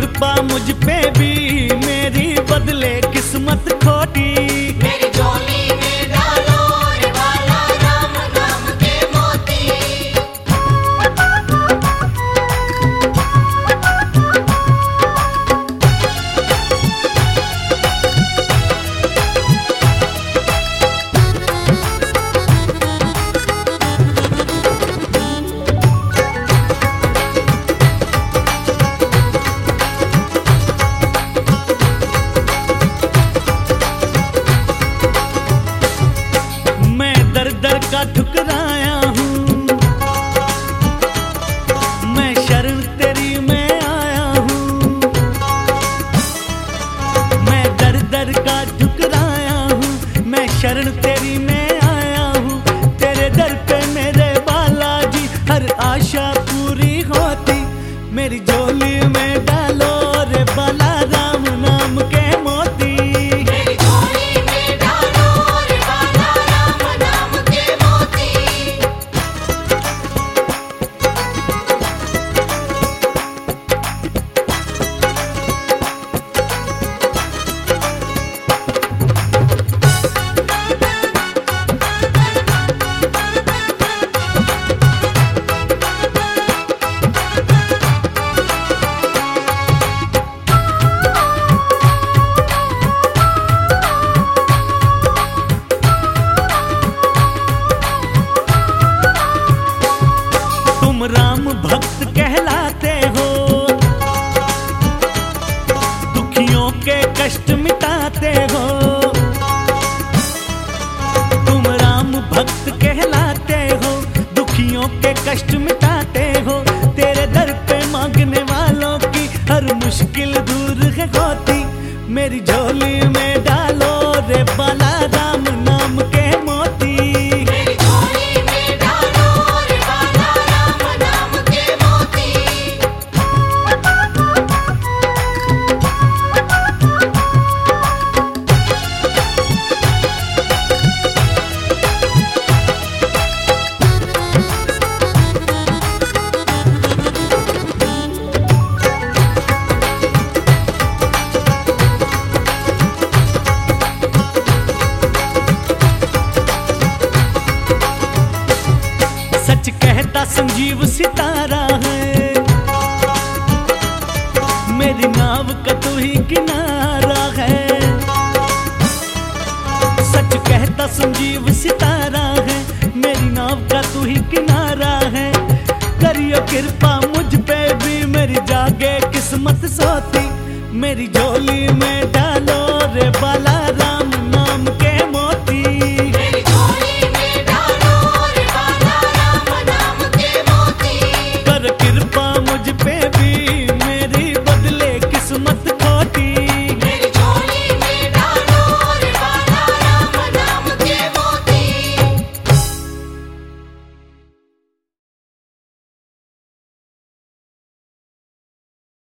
कृपा मुझ पे भी, मेरी बदले किस्मत खोटी। मेरी झोली में डालो रे बाला राम नाम के मोती। दर का ठुकराया हूँ, मैं शरण तेरी में आया हूँ। मैं दर दर का ठुकराया हूँ, मैं शरण तेरी में आया हूँ। तेरे दर पे मेरे बालाजी हर आशा पूरी होती। मेरी झोली में डालो रे बाला राम नाम के मोती। मेरी झोली में डालो रे बाला राम नाम के मोती। तुम राम भक्त कहलाते हो, दुखियों के कष्ट मिटाते हो। तुम राम भक्त कहलाते हो, दुखियों के कष्ट मिटाते हो। तेरे दर पे मांगने वालों की हर मुश्किल दूर है होती। मेरी झोली में डालो रे बाला राम नाम के मोती। मेरी झोली में डालो रे बाला राम नाम के मोती। सच कहता संजीव सितारा है, मेरी नाव का तू ही किनारा है। सच कहता संजीव सितारा है, मेरी नाव का तू ही किनारा है। करियो कृपा मुझ पे भी, मेरी जागे किस्मत सोती। मेरी झोली में डालो रे बाला